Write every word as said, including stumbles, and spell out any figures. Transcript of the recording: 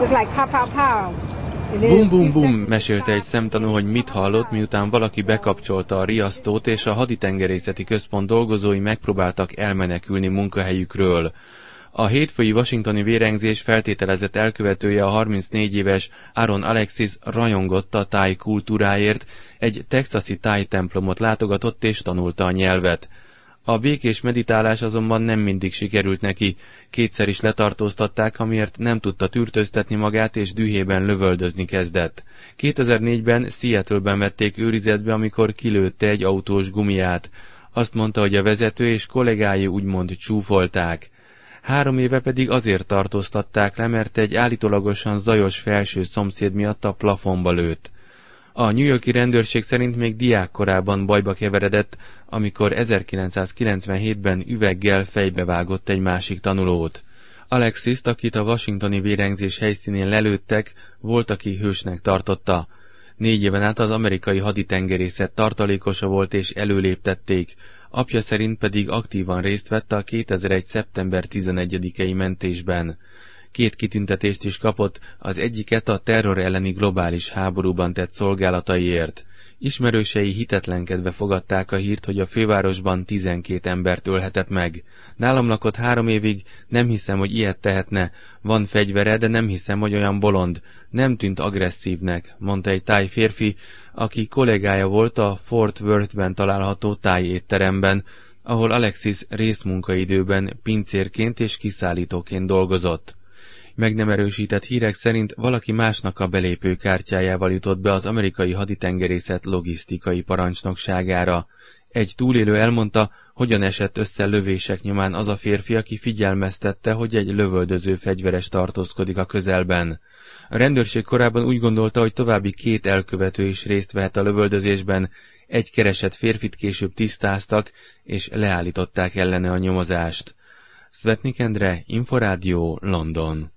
Bum bum bum, mesélte egy szemtanú, hogy mit hallott, miután valaki bekapcsolta a riasztót, és a haditengerészeti központ dolgozói megpróbáltak elmenekülni munkahelyükről. A hétfői washingtoni vérengzés feltételezett elkövetője, a harmincnégy éves Aaron Alexis rajongott a táj kultúráért, egy texasi táj templomot látogatott és tanulta a nyelvet. A békés meditálás azonban nem mindig sikerült neki, kétszer is letartóztatták, amiért nem tudta tűrtöztetni magát és dühében lövöldözni kezdett. kétezer-négyben Seattle-ben vették őrizetbe, amikor kilőtte egy autós gumiját. Azt mondta, hogy a vezető és kollégái úgymond csúfolták. Három éve pedig azért tartóztatták le, mert egy állítólagosan zajos felső szomszéd miatt a plafonba lőtt. A New York-i rendőrség szerint még diákkorában bajba keveredett, amikor ezerkilencszázkilencvenhétben üveggel fejbevágott egy másik tanulót. Alexist, akit a washingtoni vérengzés helyszínén lelőttek, volt, aki hősnek tartotta. Négy éven át az amerikai haditengerészet tartalékosa volt és előléptették, apja szerint pedig aktívan részt vett a kétezer-egy. szeptember tizenegyedikei mentésben. Két kitüntetést is kapott, az egyiket a terror elleni globális háborúban tett szolgálataiért. Ismerősei hitetlenkedve fogadták a hírt, hogy a fővárosban tizenkét embert ölhetett meg. Nálam lakott három évig, nem hiszem, hogy ilyet tehetne. Van fegyvere, de nem hiszem, hogy olyan bolond. Nem tűnt agresszívnek, mondta egy táj férfi, aki kollégája volt a Fort Worthben található táj étteremben, ahol Alexis részmunkaidőben pincérként és kiszállítóként dolgozott. Meg nem erősített hírek szerint valaki másnak a belépő kártyájával jutott be az amerikai haditengerészet logisztikai parancsnokságára. Egy túlélő elmondta, hogyan esett össze lövések nyomán az a férfi, aki figyelmeztette, hogy egy lövöldöző fegyveres tartózkodik a közelben. A rendőrség korábban úgy gondolta, hogy további két elkövető is részt vehet a lövöldözésben, egy keresett férfit később tisztáztak, és leállították ellene a nyomozást. Szvetnik Endre, Inforádió, London.